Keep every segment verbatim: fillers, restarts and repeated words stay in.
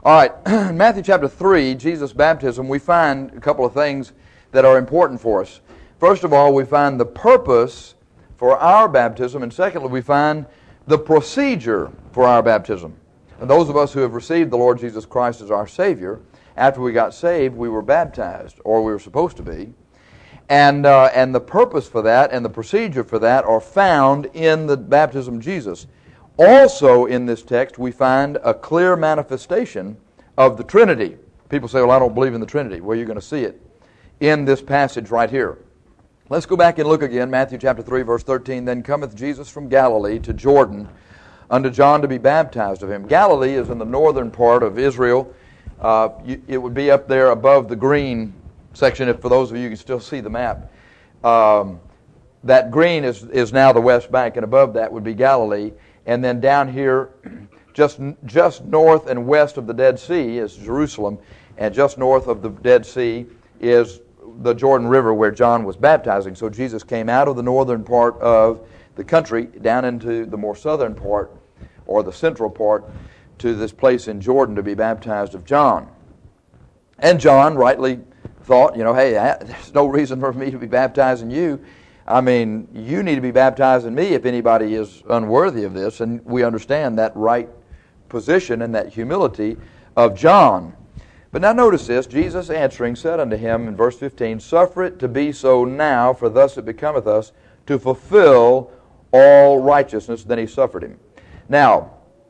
All right, in Matthew chapter three, Jesus' baptism, we find a couple of things that are important for us. First of all, we find the purpose for our baptism, and secondly, we find the procedure for our baptism. And those of us who have received the Lord Jesus Christ as our Savior, after we got saved, we were baptized, or we were supposed to be. And, uh, and the purpose for that and the procedure for that are found in the baptism of Jesus. Also in this text, we find a clear manifestation of the Trinity. People say, well, I don't believe in the Trinity. Well, you're going to see it in this passage right here. Let's go back and look again, Matthew chapter three, verse thirteen. Then cometh Jesus from Galilee to Jordan unto John to be baptized of him. Galilee is in the northern part of Israel. Uh, it would be up there above the green section, if for those of you who can still see the map. Um, that green is, is now the West Bank, and above that would be Galilee. And then down here, just just north and west of the Dead Sea is Jerusalem, and just north of the Dead Sea is the Jordan River where John was baptizing. So Jesus came out of the northern part of the country down into the more southern part, or the central part, to this place in Jordan to be baptized of John. And John rightly thought, you know, hey, there's no reason for me to be baptizing you. I mean, you need to be baptizing me if anybody is unworthy of this. And we understand that right position and that humility of John. But now notice this. Jesus answering said unto him in verse fifteen, Suffer it to be so now, for thus it becometh us to fulfill all righteousness. Then he suffered him. Now,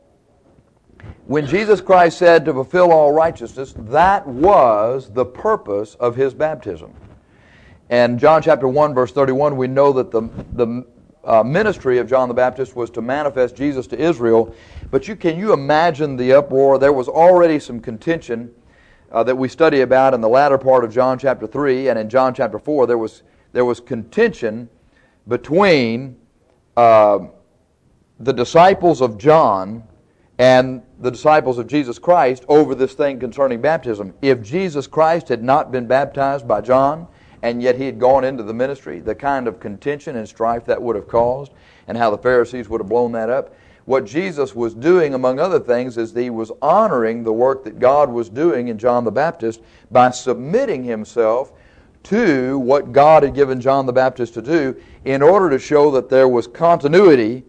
when Jesus Christ said to fulfill all righteousness, that was the purpose of his baptism. And John chapter one, verse thirty-one, we know that the, the uh, ministry of John the Baptist was to manifest Jesus to Israel. But you can you imagine the uproar? There was already some contention uh, that we study about in the latter part of John chapter three, and in John chapter four, there was there was contention between uh, the disciples of John and the disciples of Jesus Christ over this thing concerning baptism. If Jesus Christ had not been baptized by John, and yet he had gone into the ministry, the kind of contention and strife that would have caused, and how the Pharisees would have blown that up. What Jesus was doing, among other things, is that he was honoring the work that God was doing in John the Baptist by submitting himself to what God had given John the Baptist to do in order to show that there was continuity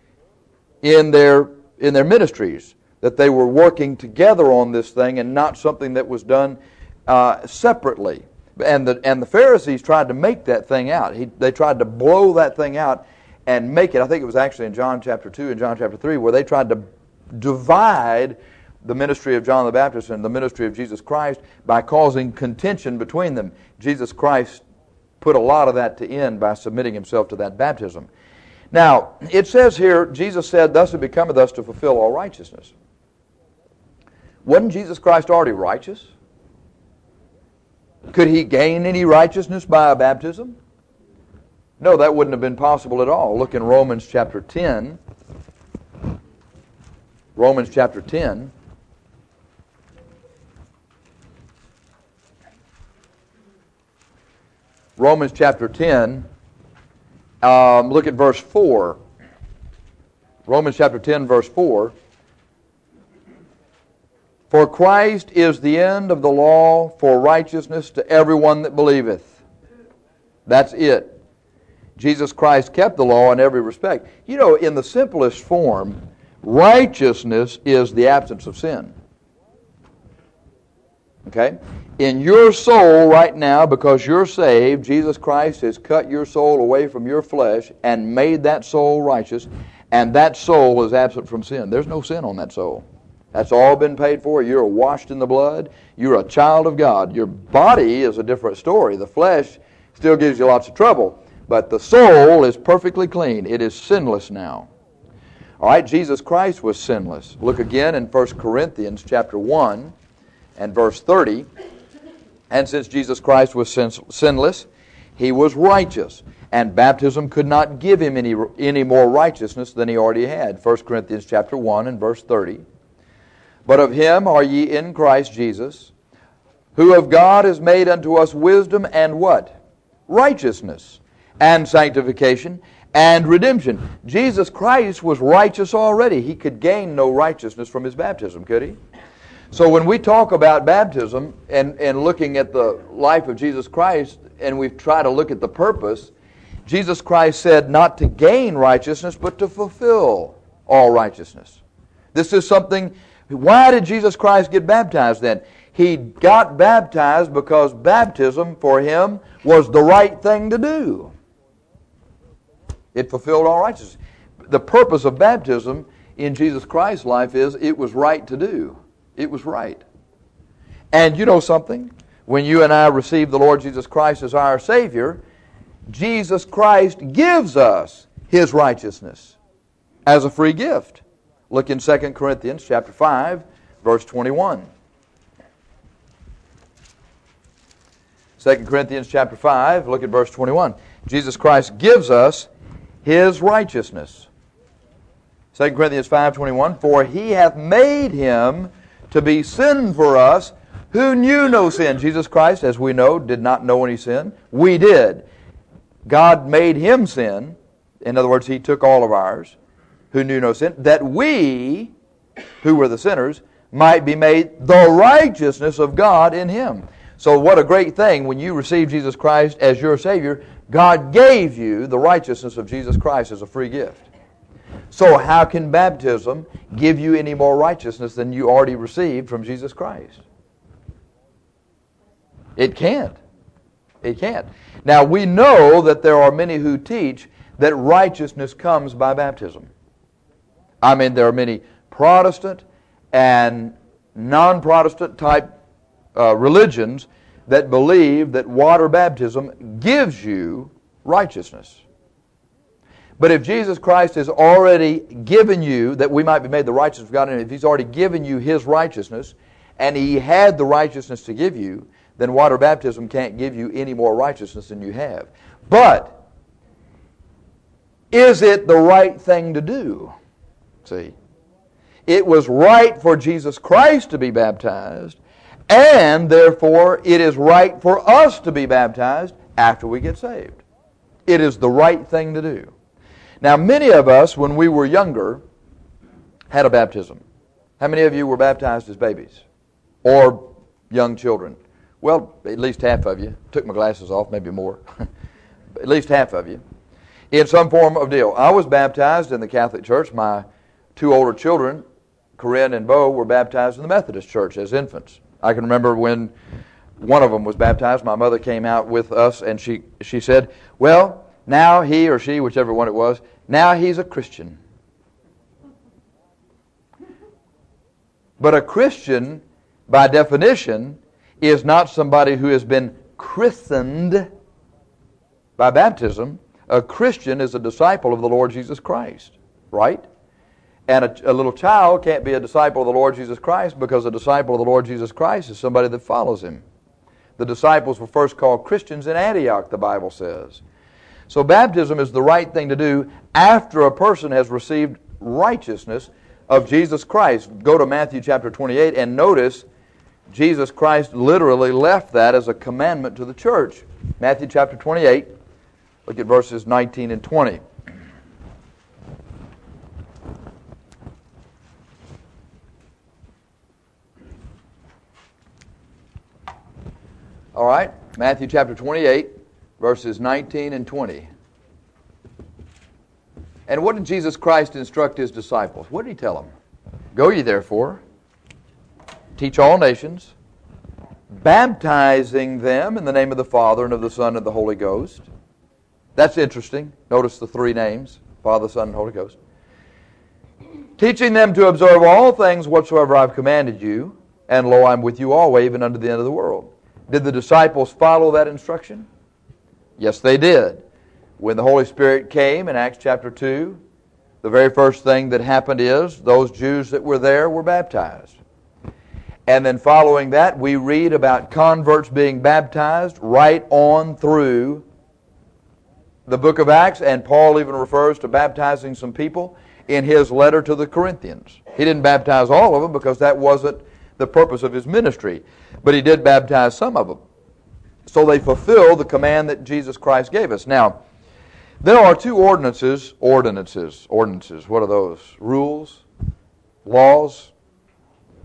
in their, in their ministries, that they were working together on this thing and not something that was done uh, separately. And the and the Pharisees tried to make that thing out. He, they tried to blow that thing out and make it. I think it was actually in John chapter two and John chapter three where they tried to divide the ministry of John the Baptist and the ministry of Jesus Christ by causing contention between them. Jesus Christ put a lot of that to end by submitting himself to that baptism. Now, it says here, Jesus said, Thus it becometh us to fulfill all righteousness. Wasn't Jesus Christ already righteous? Could he gain any righteousness by a baptism? No, that wouldn't have been possible at all. Look in Romans chapter ten. Romans chapter ten. Romans chapter ten. Um, look at verse four. Romans chapter ten, verse four. For Christ is the end of the law for righteousness to everyone that believeth. That's it. Jesus Christ kept the law in every respect. You know, in the simplest form, righteousness is the absence of sin. Okay? In your soul right now, because you're saved, Jesus Christ has cut your soul away from your flesh and made that soul righteous, and that soul is absent from sin. There's no sin on that soul. That's all been paid for. You're washed in the blood. You're a child of God. Your body is a different story. The flesh still gives you lots of trouble, but the soul is perfectly clean. It is sinless now. All right, Jesus Christ was sinless. Look again in First Corinthians chapter one and verse thirty. And since Jesus Christ was sin- sinless, he was righteous, and baptism could not give him any, any more righteousness than he already had. First Corinthians chapter one and verse thirty. But of him are ye in Christ Jesus, who of God is made unto us wisdom and what? Righteousness, and sanctification, and redemption. Jesus Christ was righteous already. He could gain no righteousness from his baptism, could he? So when we talk about baptism and, and looking at the life of Jesus Christ, and we try to look at the purpose, Jesus Christ said not to gain righteousness, but to fulfill all righteousness. This is something, why did Jesus Christ get baptized then? He got baptized because baptism for him was the right thing to do. It fulfilled all righteousness. The purpose of baptism in Jesus Christ's life is it was right to do. It was right. And you know something? When you and I receive the Lord Jesus Christ as our Savior, Jesus Christ gives us His righteousness as a free gift. Look in Second Corinthians chapter five, verse twenty-one. Second Corinthians chapter five, look at verse twenty-one. Jesus Christ gives us His righteousness. Second Corinthians five twenty-one, for He hath made Him to be sin for us who knew no sin. Jesus Christ, as we know, did not know any sin. We did. God made Him sin. In other words, He took all of ours, who knew no sin, that we, who were the sinners, might be made the righteousness of God in Him. So what a great thing when you receive Jesus Christ as your Savior, God gave you the righteousness of Jesus Christ as a free gift. So how can baptism give you any more righteousness than you already received from Jesus Christ? It can't. It can't. Now we know that there are many who teach that righteousness comes by baptism. I mean, there are many Protestant and non-Protestant type uh, religions that believe that water baptism gives you righteousness. But if Jesus Christ has already given you, that we might be made the righteousness of God, and if He's already given you His righteousness, and He had the righteousness to give you, then water baptism can't give you any more righteousness than you have. But, is it the right thing to do? See? It was right for Jesus Christ to be baptized, and therefore it is right for us to be baptized after we get saved. It is the right thing to do. Now, many of us, when we were younger, had a baptism. How many of you were baptized as babies? Or young children? Well, at least half of you. Took my glasses off, maybe more. At least half of you. In some form of deal. I was baptized in the Catholic Church. My two older children, Corinne and Bo, were baptized in the Methodist Church as infants. I can remember when one of them was baptized, my mother came out with us and she, she said, well, now he or she, whichever one it was, now he's a Christian. But a Christian, by definition, is not somebody who has been christened by baptism. A Christian is a disciple of the Lord Jesus Christ, right? And a, a little child can't be a disciple of the Lord Jesus Christ because a disciple of the Lord Jesus Christ is somebody that follows Him. The disciples were first called Christians in Antioch, the Bible says. So baptism is the right thing to do after a person has received righteousness of Jesus Christ. Go to Matthew chapter twenty-eight and notice Jesus Christ literally left that as a commandment to the church. Matthew chapter twenty-eight, look at verses nineteen and twenty. All right, Matthew chapter twenty-eight, verses nineteen and twenty. And what did Jesus Christ instruct His disciples? What did He tell them? Go ye therefore, teach all nations, baptizing them in the name of the Father and of the Son and of the Holy Ghost. That's interesting. Notice the three names, Father, Son, and Holy Ghost. Teaching them to observe all things whatsoever I've commanded you, and lo, I'm with you always, even unto the end of the world. Did the disciples follow that instruction? Yes, they did. When the Holy Spirit came in Acts chapter two, the very first thing that happened is those Jews that were there were baptized. And then following that, we read about converts being baptized right on through the book of Acts, and Paul even refers to baptizing some people in his letter to the Corinthians. He didn't baptize all of them because that wasn't the purpose of his ministry, but he did baptize some of them. So they fulfill the command that Jesus Christ gave us. Now, there are two ordinances, ordinances, ordinances, what are those? Rules? Laws?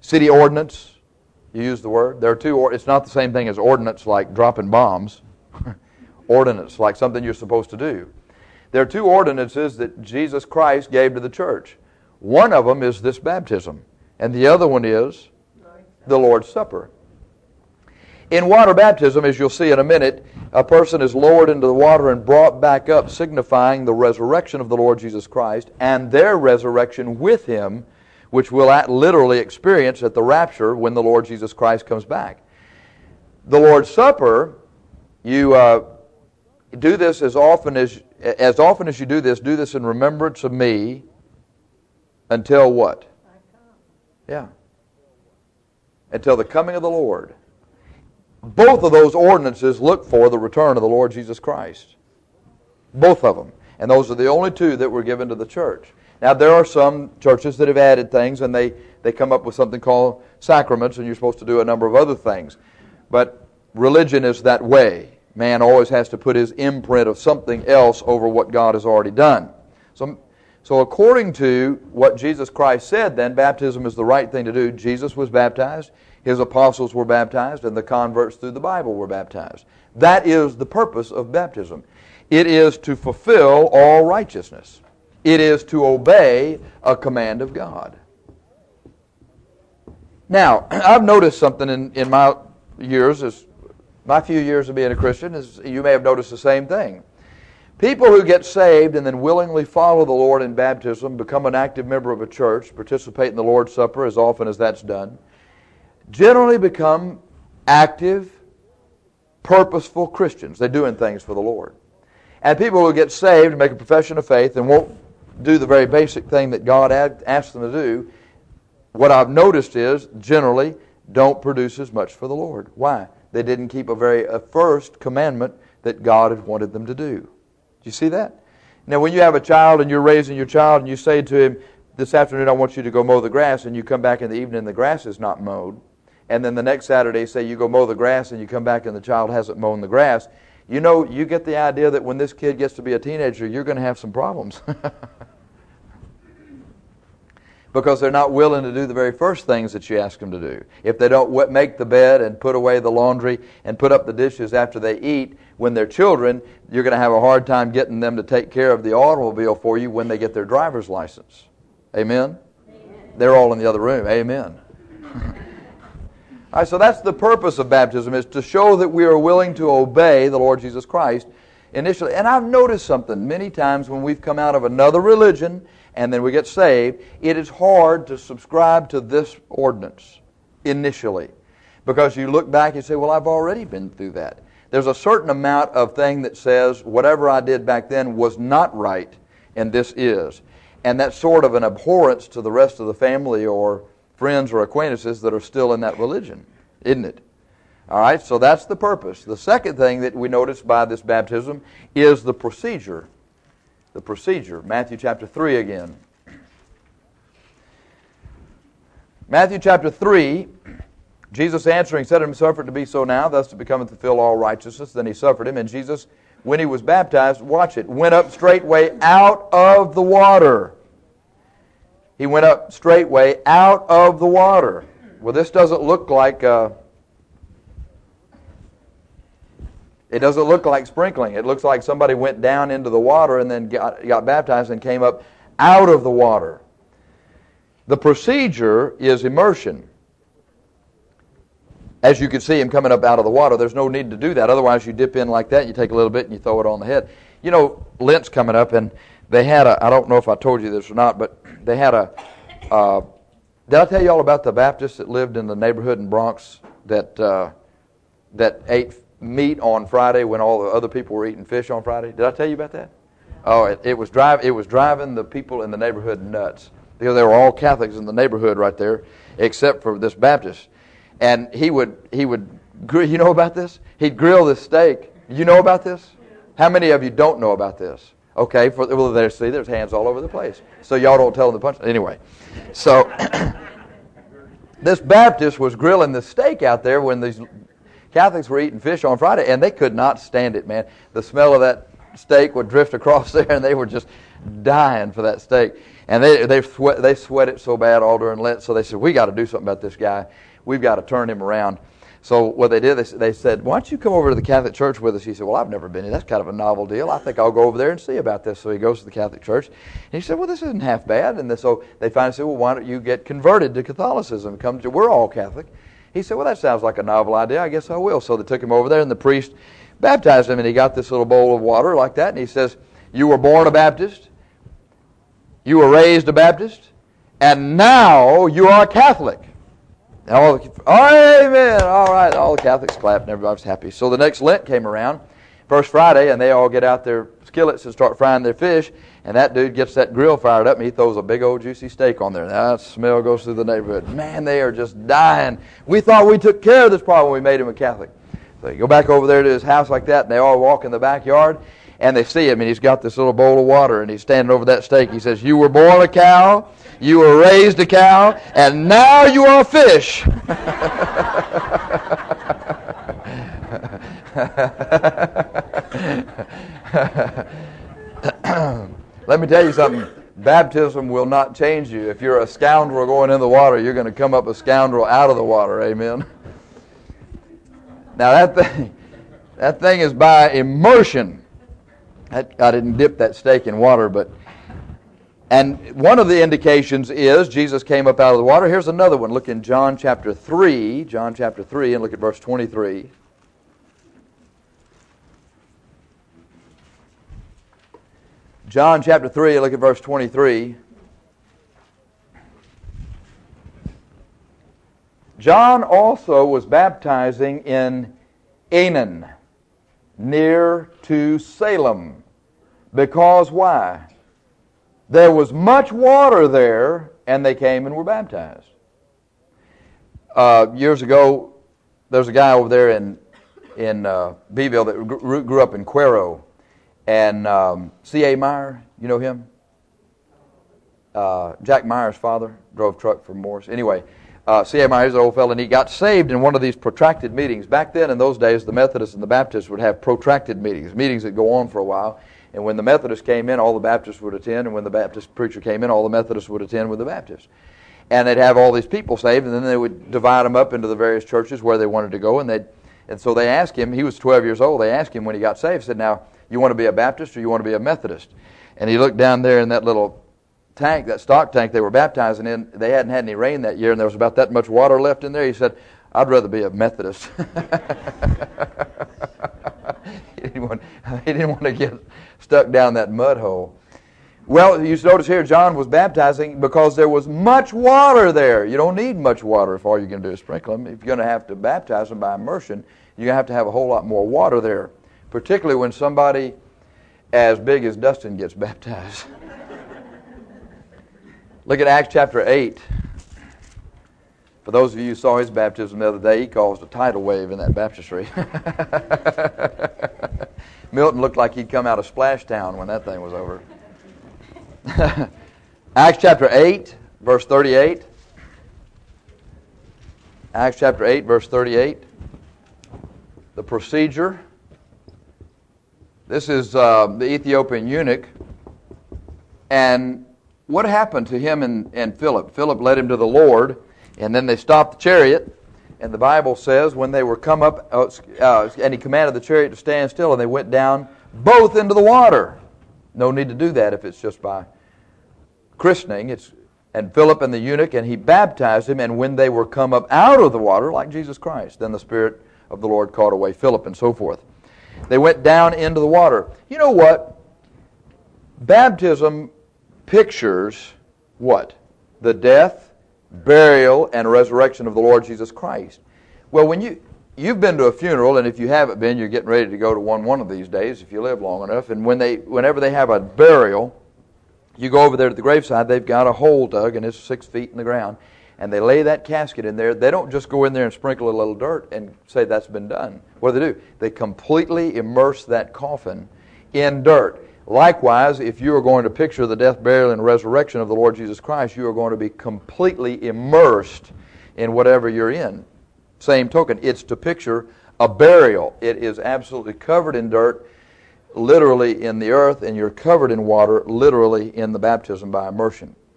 City ordinance, you use the word. There are two, or, it's not the same thing as ordinance like dropping bombs. Ordinance, like something you're supposed to do. There are two ordinances that Jesus Christ gave to the church. One of them is this baptism, and the other one is the Lord's Supper. In water baptism, as you'll see in a minute, a person is lowered into the water and brought back up, signifying the resurrection of the Lord Jesus Christ and their resurrection with Him, which we'll literally experience at the rapture when the Lord Jesus Christ comes back. The Lord's Supper, you uh, do this as often as as often as you do this. Do this in remembrance of me. Until what? Yeah. Until the coming of the Lord. Both of those ordinances look for the return of the Lord Jesus Christ. Both of them. And those are the only two that were given to the church. Now, there are some churches that have added things, and they, they come up with something called sacraments, and you're supposed to do a number of other things. But religion is that way. Man always has to put his imprint of something else over what God has already done. So, so according to what Jesus Christ said, then, baptism is the right thing to do. Jesus was baptized, His apostles were baptized, and the converts through the Bible were baptized. That is the purpose of baptism. It is to fulfill all righteousness. It is to obey a command of God. Now, I've noticed something in, in my years, as my few years of being a Christian, is you may have noticed the same thing. People who get saved and then willingly follow the Lord in baptism, become an active member of a church, participate in the Lord's Supper as often as that's done, generally become active, purposeful Christians. They're doing things for the Lord. And people who get saved, make a profession of faith, and won't do the very basic thing that God asked them to do, what I've noticed is, generally, don't produce as much for the Lord. Why? They didn't keep a very a first commandment that God had wanted them to do. Do you see that? Now, when you have a child and you're raising your child and you say to him, this afternoon I want you to go mow the grass, and you come back in the evening and the grass is not mowed, and then the next Saturday say you go mow the grass and you come back and the child hasn't mown the grass, you know, you get the idea that when this kid gets to be a teenager, you're going to have some problems. Because they're not willing to do the very first things that you ask them to do. If they don't make the bed and put away the laundry and put up the dishes after they eat, when they're children, you're going to have a hard time getting them to take care of the automobile for you when they get their driver's license. Amen? Amen. They're all in the other room. Amen. All right, so that's the purpose of baptism, is to show that we are willing to obey the Lord Jesus Christ initially. And I've noticed something many times when we've come out of another religion and then we get saved, it is hard to subscribe to this ordinance initially. Because you look back and you say, well, I've already been through that. There's a certain amount of thing that says, whatever I did back then was not right, and this is. And that's sort of an abhorrence to the rest of the family or friends or acquaintances that are still in that religion, isn't it? All right, so that's the purpose. The second thing that we notice by this baptism is the procedure. The procedure. Matthew chapter three again. Matthew chapter three, Jesus answering said unto him, suffer it to be so now, thus it becometh to fulfill all righteousness. Then he suffered him, and Jesus, when he was baptized, watch it, went up straightway out of the water. He went up straightway out of the water. Well, this doesn't look like... Uh, It doesn't look like sprinkling. It looks like somebody went down into the water and then got, got baptized and came up out of the water. The procedure is immersion. As you can see him coming up out of the water, there's no need to do that. Otherwise, you dip in like that, you take a little bit and you throw it on the head. You know, Lent's coming up, and they had a, I don't know if I told you this or not, but they had a, uh, did I tell you all about the Baptists that lived in the neighborhood in Bronx that uh, that ate meat on Friday when all the other people were eating fish on Friday? Did I tell you about that? Oh, it, it was drive. It was driving the people in the neighborhood nuts, because they were all Catholics in the neighborhood right there, except for this Baptist. And he would he would you know about this? He'd grill this steak. You know about this? How many of you don't know about this? Okay, for well, there see, there's hands all over the place. So y'all don't tell them the punch. Anyway, so this Baptist was grilling the steak out there when these Catholics were eating fish on Friday, and they could not stand it, man. The smell of that steak would drift across there, and they were just dying for that steak. And they they sweat, they sweat it so bad all during Lent, so they said, we got to do something about this guy. We've got to turn him around. So what they did, they, they said, why don't you come over to the Catholic Church with us? He said, well, I've never been here. That's kind of a novel deal. I think I'll go over there and see about this. So he goes to the Catholic Church. And he said, well, this isn't half bad. And so they finally said, well, why don't you get converted to Catholicism? Come to, we're all Catholic. He said, well, that sounds like a novel idea. I guess I will. So they took him over there, and the priest baptized him, and he got this little bowl of water like that, and he says, you were born a Baptist, you were raised a Baptist, and now you are a Catholic. And all the, oh, amen, all right, all the Catholics clapped, and everybody was happy. So the next Lent came around, first Friday, and they all get out their skillets and start frying their fish, and that dude gets that grill fired up, and he throws a big old juicy steak on there. Now that smell goes through the neighborhood. Man, they are just dying. We thought we took care of this problem when we made him a Catholic. So you go back over there to his house like that, and they all walk in the backyard, and they see him, and he's got this little bowl of water, and he's standing over that steak. He says, you were born a cow, you were raised a cow, and now you are a fish. Let me tell you something. Baptism will not change you. If you're a scoundrel going in the water, you're going to come up a scoundrel out of the water. Amen. Now that thing, that thing is by immersion. That, I didn't dip that steak in water, but and one of the indications is Jesus came up out of the water. Here's another one. Look in John chapter three, John chapter three, and look at verse twenty-three. John chapter three, look at verse twenty-three. John also was baptizing in Aenon, near to Salem. Because why? There was much water there, and they came and were baptized. Uh, years ago, there's a guy over there in in uh, Beeville that grew, grew up in Cuero. And um, C A Meyer, you know him? Uh, Jack Meyer's father drove truck for Morris. Anyway, uh, C A Meyer's an old fellow, and he got saved in one of these protracted meetings. Back then, in those days, the Methodists and the Baptists would have protracted meetings, meetings that go on for a while. And when the Methodists came in, all the Baptists would attend, and when the Baptist preacher came in, all the Methodists would attend with the Baptists. And they'd have all these people saved, and then they would divide them up into the various churches where they wanted to go. And they, and so they asked him. He was twelve years old. They asked him when he got saved. Said, "Now, you want to be a Baptist or you want to be a Methodist?" And he looked down there in that little tank, that stock tank they were baptizing in. They hadn't had any rain that year, and there was about that much water left in there. He said, "I'd rather be a Methodist." he, didn't want, he didn't want to get stuck down that mud hole. Well, you notice here, John was baptizing because there was much water there. You don't need much water if all you're going to do is sprinkle them. If you're going to have to baptize them by immersion, you're going to have to have a whole lot more water there, particularly when somebody as big as Dustin gets baptized. Look at Acts chapter eight. For those of you who saw his baptism the other day, he caused a tidal wave in that baptistry. Milton looked like he'd come out of Splash Town when that thing was over. Acts chapter eight, verse thirty-eight. Acts chapter eight, verse thirty-eight. The procedure. This is uh, the Ethiopian eunuch. And what happened to him and, and Philip? Philip led him to the Lord, and then they stopped the chariot. And the Bible says when they were come up, uh, uh, and he commanded the chariot to stand still, and they went down both into the water. No need to do that if it's just by christening. It's and Philip and the eunuch, and he baptized him, and when they were come up out of the water, like Jesus Christ, then the Spirit of the Lord caught away Philip, and so forth. They went down into the water. You know what? Baptism pictures what? The death, burial, and resurrection of the Lord Jesus Christ. Well, when you You've been to a funeral, and if you haven't been, you're getting ready to go to one one of these days if you live long enough. And when they, whenever they have a burial, you go over there to the graveside, they've got a hole dug, and it's six feet in the ground, and they lay that casket in there. They don't just go in there and sprinkle a little dirt and say that's been done. What do they do? They completely immerse that coffin in dirt. Likewise, if you are going to picture the death, burial, and resurrection of the Lord Jesus Christ, you are going to be completely immersed in whatever you're in. Same token, it's to picture a burial. It is absolutely covered in dirt, literally in the earth, and you're covered in water, literally in the baptism by immersion.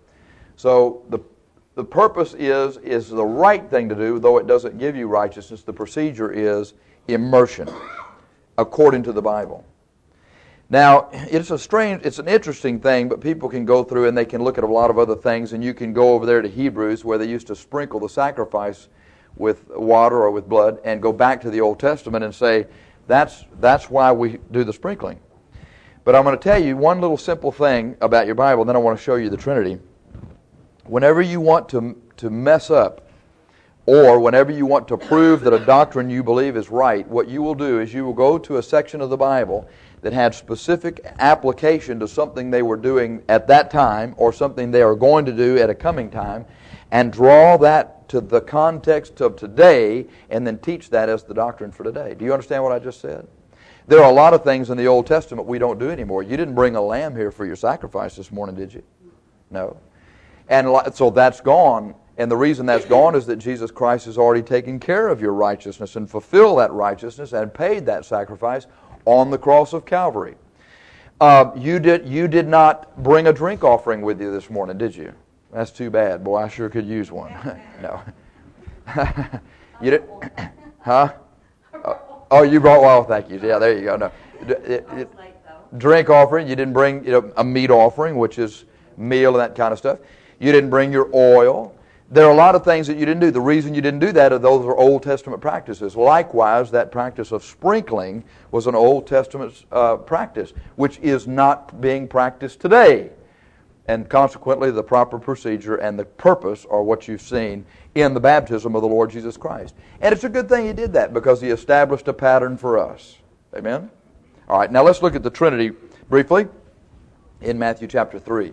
So the the purpose is is the right thing to do, though it doesn't give you righteousness. The procedure is immersion, according to the Bible. Now, it's a strange, it's an interesting thing, but people can go through and they can look at a lot of other things, and you can go over there to Hebrews where they used to sprinkle the sacrifice with water or with blood and go back to the Old Testament and say, that's that's why we do the sprinkling. But I'm going to tell you one little simple thing about your Bible, then I want to show you the Trinity. Whenever you want to, to mess up, or whenever you want to prove that a doctrine you believe is right, what you will do is you will go to a section of the Bible that had specific application to something they were doing at that time or something they are going to do at a coming time, and draw that to the context of today and then teach that as the doctrine for today. Do you understand what I just said? There are a lot of things in the Old Testament we don't do anymore. You didn't bring a lamb here for your sacrifice this morning, did you? No. And so that's gone. And the reason that's gone is that Jesus Christ has already taken care of your righteousness and fulfilled that righteousness and paid that sacrifice on the cross of Calvary. Uh, you did you did not bring a drink offering with you this morning, did you? That's too bad. Boy, I sure could use one. No. You did? Huh? Oh, you brought, well, thank you. Yeah, there you go. No. It, it, drink offering, you didn't bring, you know, a meat offering, which is meal and that kind of stuff. You didn't bring your oil. There are a lot of things that you didn't do. The reason you didn't do that are those are Old Testament practices. Likewise, that practice of sprinkling was an Old Testament uh, practice, which is not being practiced today. And consequently, the proper procedure and the purpose are what you've seen in the baptism of the Lord Jesus Christ. And it's a good thing He did that because He established a pattern for us. Amen? All right, now let's look at the Trinity briefly in Matthew chapter three.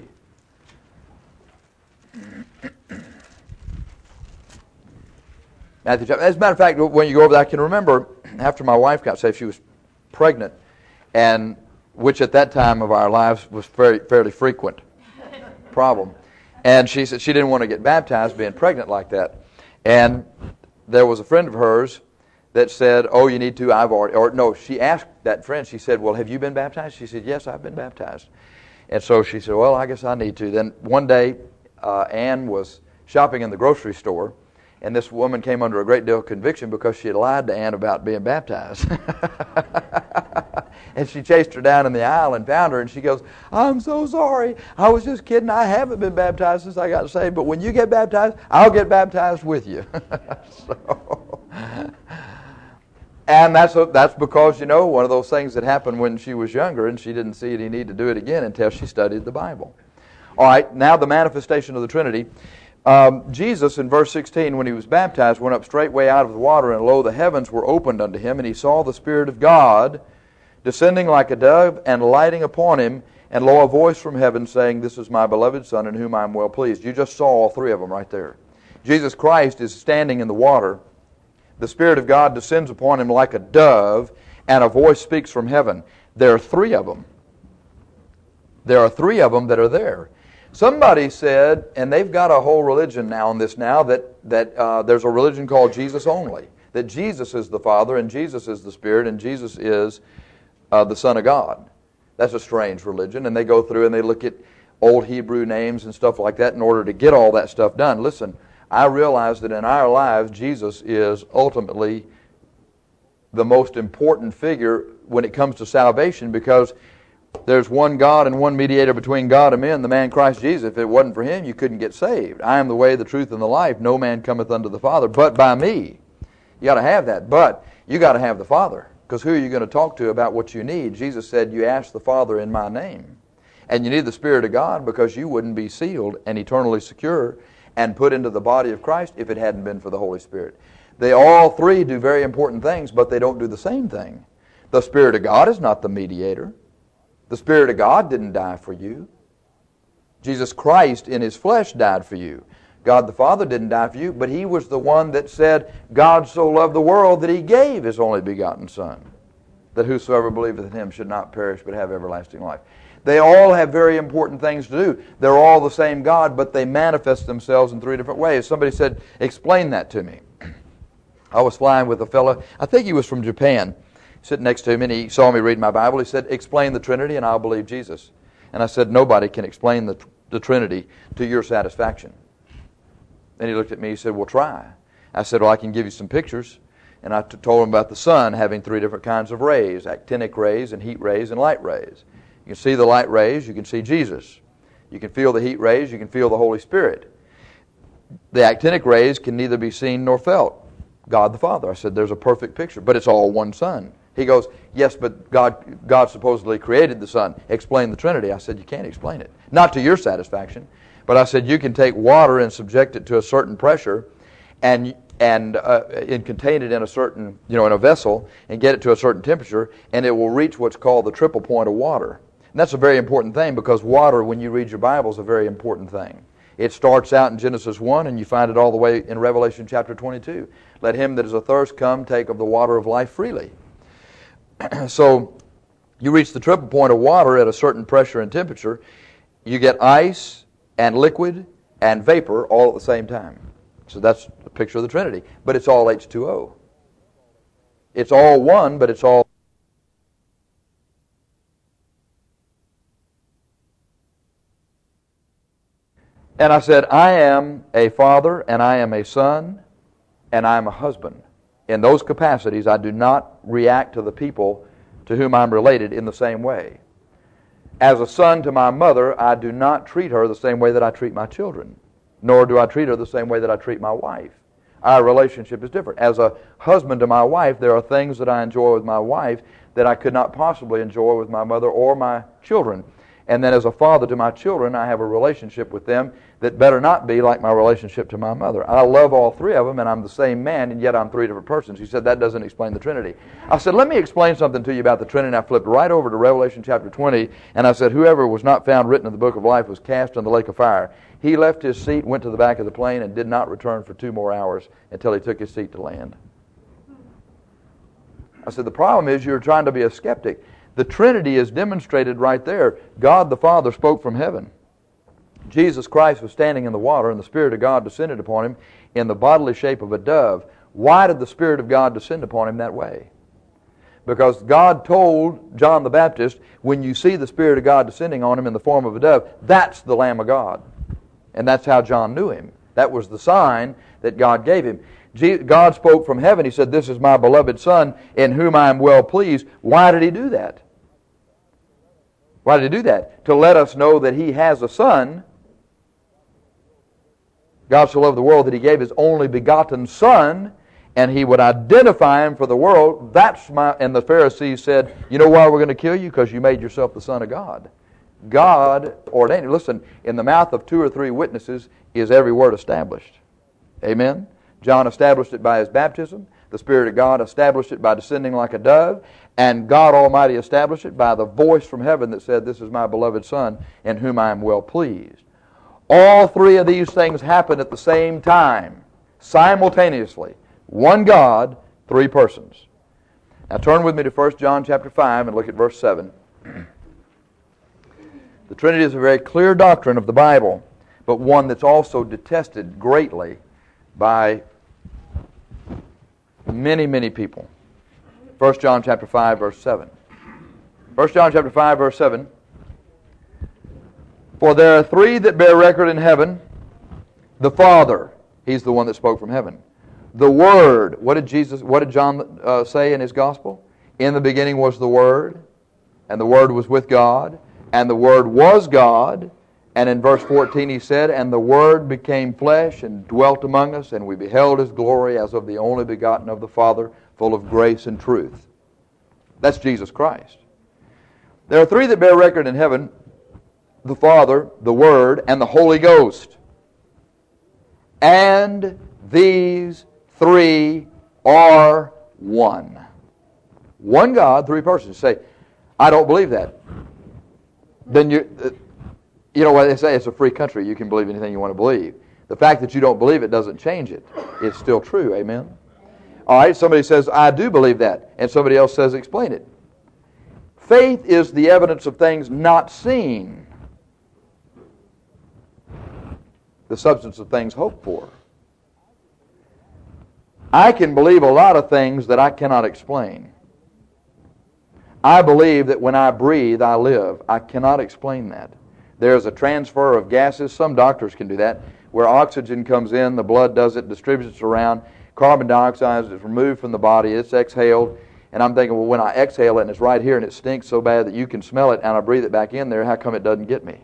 Matthew chapter. As a matter of fact, when you go over there, I can remember after my wife got saved, she was pregnant, and which at that time of our lives was very fairly frequent problem. And she said she didn't want to get baptized being pregnant like that. And there was a friend of hers that said, oh, you need to, I've already, or no, she asked that friend, she said, well, have you been baptized? She said, yes, I've been baptized. And so she said, well, I guess I need to. Then one day, uh, Ann was shopping in the grocery store, and this woman came under a great deal of conviction because she had lied to Ann about being baptized. And she chased her down in the aisle and found her, and she goes, I'm so sorry. I was just kidding. I haven't been baptized since I got saved, but when you get baptized, I'll get baptized with you. So, and that's a, that's because, you know, one of those things that happened when she was younger, and she didn't see any need to do it again until she studied the Bible. All right, now the manifestation of the Trinity. Um, Jesus, in verse sixteen, when He was baptized, went up straightway out of the water, and lo, the heavens were opened unto Him, and He saw the Spirit of God descending like a dove and lighting upon Him, and lo, a voice from heaven saying, this is my beloved Son, in whom I am well pleased. You just saw all three of them right there. Jesus Christ is standing in the water. The Spirit of God descends upon Him like a dove, and a voice speaks from heaven. There are three of them. There are three of them that are there. Somebody said, and they've got a whole religion now on this now, that, that uh, there's a religion called Jesus only. That Jesus is the Father, and Jesus is the Spirit, and Jesus is uh, the Son of God. That's a strange religion, and they go through and they look at old Hebrew names and stuff like that in order to get all that stuff done. Listen, I realize that in our lives, Jesus is ultimately the most important figure when it comes to salvation, because there's one God and one mediator between God and men, the man Christ Jesus. If it wasn't for Him, you couldn't get saved. I am the way, the truth, and the life. No man cometh unto the Father but by me. You got to have that. But you got to have the Father, because who are you going to talk to about what you need? Jesus said, you ask the Father in my name. And you need the Spirit of God because you wouldn't be sealed and eternally secure and put into the body of Christ if it hadn't been for the Holy Spirit. They all three do very important things, but they don't do the same thing. The Spirit of God is not the mediator. The Spirit of God didn't die for you. Jesus Christ in His flesh died for you. God the Father didn't die for you, but He was the one that said, God so loved the world that He gave His only begotten Son, that whosoever believeth in Him should not perish but have everlasting life. They all have very important things to do. They're all the same God, but they manifest themselves in three different ways. Somebody said, explain that to me. I was flying with a fellow, I think he was from Japan, sitting next to me, and he saw me reading my Bible. He said, explain the Trinity and I'll believe Jesus. And I said, nobody can explain the the Trinity to your satisfaction? And he looked at me, he said, well, try. I said, well, I can give you some pictures. And I t- told him about the sun having three different kinds of rays, actinic rays and heat rays and light rays. You can see the light rays, you can see Jesus. You can feel the heat rays, you can feel the Holy Spirit. The actinic rays can neither be seen nor felt. God the Father. I said, there's a perfect picture, but it's all one sun. He goes, yes, but God, God supposedly created the sun. Explain the Trinity. I said, you can't explain it. Not to your satisfaction. But I said, you can take water and subject it to a certain pressure and and uh, and contain it in a certain, you know, in a vessel and get it to a certain temperature, and it will reach what's called the triple point of water. And that's a very important thing, because water, when you read your Bible, is a very important thing. It starts out in Genesis one, and you find it all the way in Revelation chapter twenty-two. Let him that is athirst come take of the water of life freely. So you reach the triple point of water at a certain pressure and temperature, you get ice and liquid and vapor all at the same time. So that's the picture of the Trinity. But it's all H two O. It's all one, but it's all... And I said, I am a father, and I am a son, and I am a husband. In those capacities, I do not react to the people to whom I'm related in the same way. As a son to my mother, I do not treat her the same way that I treat my children, nor do I treat her the same way that I treat my wife. Our relationship is different. As a husband to my wife, there are things that I enjoy with my wife that I could not possibly enjoy with my mother or my children. And then as a father to my children, I have a relationship with them that better not be like my relationship to my mother. I love all three of them, and I'm the same man, and yet I'm three different persons. He said, that doesn't explain the Trinity. I said, let me explain something to you about the Trinity. And I flipped right over to Revelation chapter twenty, and I said, whoever was not found written in the book of life was cast in the lake of fire. He left his seat, went to the back of the plane, and did not return for two more hours until he took his seat to land. I said, the problem is you're trying to be a skeptic. The Trinity is demonstrated right there. God the Father spoke from heaven. Jesus Christ was standing in the water, and the Spirit of God descended upon him in the bodily shape of a dove. Why did the Spirit of God descend upon him that way? Because God told John the Baptist, when you see the Spirit of God descending on him in the form of a dove, that's the Lamb of God. And that's how John knew him. That was the sign that God gave him. God spoke from heaven. He said, this is my beloved Son, in whom I am well pleased. Why did he do that? Why did he do that? To let us know that he has a Son. God so loved the world that he gave his only begotten Son, and he would identify him for the world. That's my. And the Pharisees said, you know why we're going to kill you? Because you made yourself the Son of God. God ordained it. Listen, in the mouth of two or three witnesses is every word established. Amen? John established it by his baptism. The Spirit of God established it by descending like a dove. And God Almighty established it by the voice from heaven that said, this is my beloved Son, in whom I am well pleased. All three of these things happened at the same time, simultaneously. One God, three persons. Now turn with me to First John chapter five and look at verse seven. The Trinity is a very clear doctrine of the Bible, but one that's also detested greatly by many, many people. First John chapter five, verse seven. First John chapter five, verse seven. For there are three that bear record in heaven. The Father, he's the one that spoke from heaven. The Word, what did Jesus, what did John uh, say in his gospel? In the beginning was the Word, and the Word was with God, and the Word was God. And in verse fourteen he said, and the Word became flesh and dwelt among us, and we beheld his glory as of the only begotten of the Father, full of grace and truth. That's Jesus Christ. There are three that bear record in heaven: the Father, the Word, and the Holy Ghost. And these three are one. One God, three persons. Say, I don't believe that. Then you, uh, you know what they say, it's a free country. You can believe anything you want to believe. The fact that you don't believe it doesn't change it. It's still true. Amen? All right, somebody says, I do believe that. And somebody else says, explain it. Faith is the evidence of things not seen, the substance of things hoped for. I can believe a lot of things that I cannot explain. I believe that when I breathe, I live. I cannot explain that. There's a transfer of gases. Some doctors can do that, where oxygen comes in, the blood does it, distributes it around. Carbon dioxide is removed from the body, it's exhaled. And I'm thinking, well, when I exhale it and it's right here and it stinks so bad that you can smell it and I breathe it back in there, how come it doesn't get me?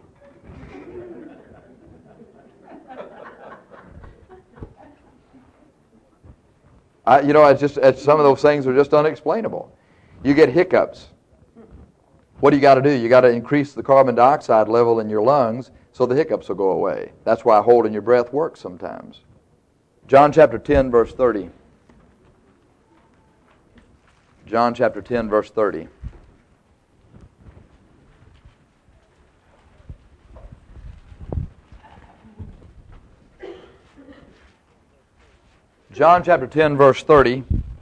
I, you know, it's just it's, some of those things are just unexplainable. You get hiccups. What do you got to do? You got to increase the carbon dioxide level in your lungs so the hiccups will go away. That's why holding your breath works sometimes. John chapter ten, verse thirty. John chapter ten, verse thirty. John chapter ten, verse thirty.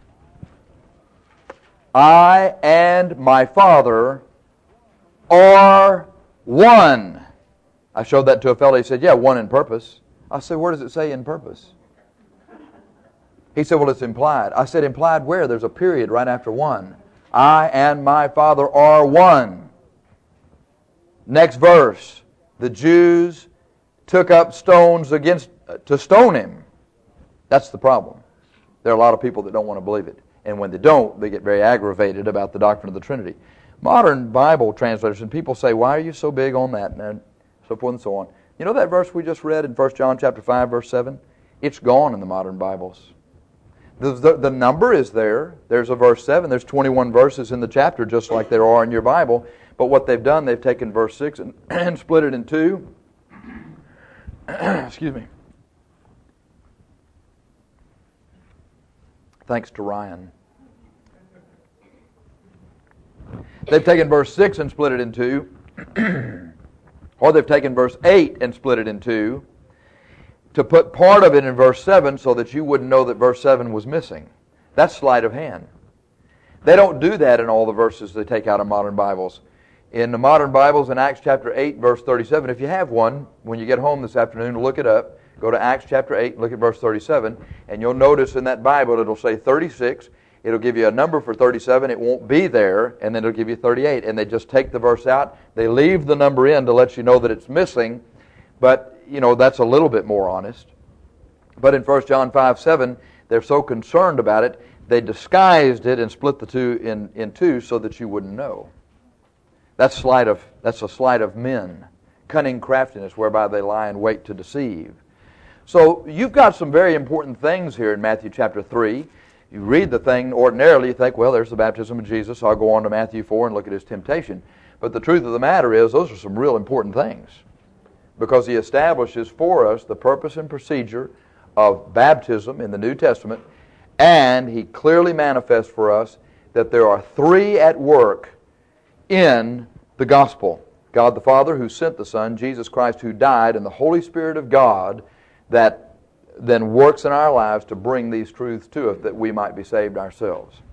I and my Father are one. I showed that to a fellow. He said, yeah, one in purpose. I said, where does it say in purpose? He said, well, it's implied. I said, implied where? There's a period right after one. I and my Father are one. Next verse. The Jews took up stones against uh, to stone him. That's the problem. There are a lot of people that don't want to believe it. And when they don't, they get very aggravated about the doctrine of the Trinity. Modern Bible translation, people say, why are you so big on that? And so forth and so on. You know that verse we just read in First John chapter five, verse seven? It's gone in the modern Bibles. The, the, the number is there. There's a verse seven. There's twenty-one verses in the chapter, just like there are in your Bible. But what they've done, they've taken verse six and, and split it in two. Excuse me. Thanks to Ryan. They've taken verse six and split it in two. Or they've taken verse eight and split it in two to put part of it in verse seven so that you wouldn't know that verse seven was missing. That's sleight of hand. They don't do that in all the verses they take out of modern Bibles. In the modern Bibles, in Acts chapter eight, verse thirty-seven, if you have one, when you get home this afternoon, look it up. Go to Acts chapter eight, look at verse thirty-seven, and you'll notice in that Bible it'll say thirty-six. It'll give you a number for thirty-seven. It won't be there, and then it'll give you thirty-eight. And they just take the verse out. They leave the number in to let you know that it's missing, but, you know, that's a little bit more honest. But in First John five, seven, they're so concerned about it, they disguised it and split the two in, in two so that you wouldn't know. That's sleight of that's a sleight of men, cunning craftiness whereby they lie in wait to deceive. So you've got some very important things here in Matthew chapter three. You read the thing ordinarily, you think, well, there's the baptism of Jesus. I'll go on to Matthew four and look at his temptation. But the truth of the matter is, those are some real important things, because he establishes for us the purpose and procedure of baptism in the New Testament, and he clearly manifests for us that there are three at work in the gospel. God the Father who sent the Son, Jesus Christ who died, and the Holy Spirit of God that then works in our lives to bring these truths to us that we might be saved ourselves.